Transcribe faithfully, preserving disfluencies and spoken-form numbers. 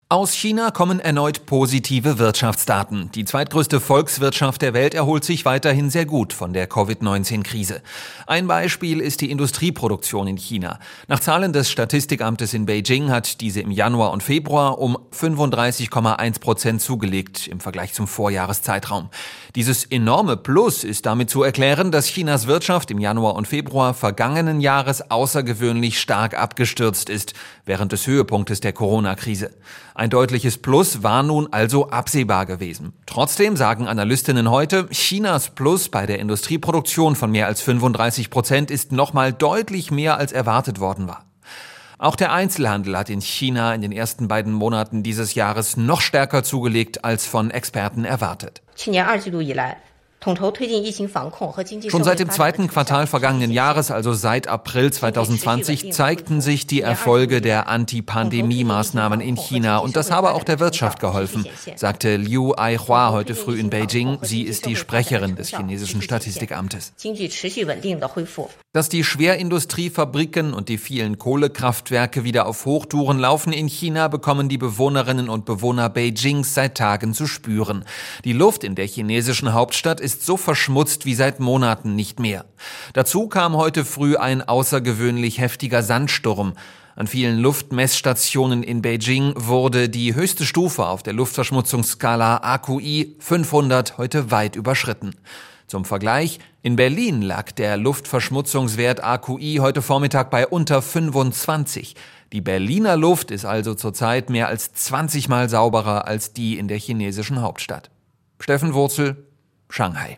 Aus China kommen erneut positive Wirtschaftsdaten. Die zweitgrößte Volkswirtschaft der Welt erholt sich weiterhin sehr gut von der Covid neunzehn Krise. Ein Beispiel ist die Industrieproduktion in China. Nach Zahlen des Statistikamtes in Beijing hat diese im Januar und Februar um fünfunddreißig Komma eins Prozent zugelegt im Vergleich zum Vorjahreszeitraum. Dieses enorme Plus ist damit zu erklären, dass Chinas Wirtschaft im Januar und Februar vergangenen Jahres außergewöhnlich stark abgestürzt ist, während des Höhepunktes der Corona-Krise. Ein deutliches Plus war nun also absehbar gewesen. Trotzdem sagen Analystinnen heute, Chinas Plus bei der Industrieproduktion von mehr als fünfunddreißig Prozent ist nochmal deutlich mehr als erwartet worden war. Auch der Einzelhandel hat in China in den ersten beiden Monaten dieses Jahres noch stärker zugelegt als von Experten erwartet. Schon seit dem zweiten Quartal vergangenen Jahres, also seit April zweitausendzwanzig, zeigten sich die Erfolge der Anti-Pandemie-Maßnahmen in China und das habe auch der Wirtschaft geholfen, sagte Liu Aihua heute früh in Beijing. Sie ist die Sprecherin des chinesischen Statistikamtes. Dass die Schwerindustriefabriken und die vielen Kohlekraftwerke wieder auf Hochtouren laufen in China, bekommen die Bewohnerinnen und Bewohner Beijings seit Tagen zu spüren. Die Luft in der chinesischen Hauptstadt ist so verschmutzt wie seit Monaten nicht mehr. Dazu kam heute früh ein außergewöhnlich heftiger Sandsturm. An vielen Luftmessstationen in Beijing wurde die höchste Stufe auf der Luftverschmutzungsskala A Q I fünfhundert heute weit überschritten. Zum Vergleich, in Berlin lag der Luftverschmutzungswert A Q I heute Vormittag bei unter fünfundzwanzig. Die Berliner Luft ist also zurzeit mehr als zwanzig Mal sauberer als die in der chinesischen Hauptstadt. Steffen Wurzel, Shanghai.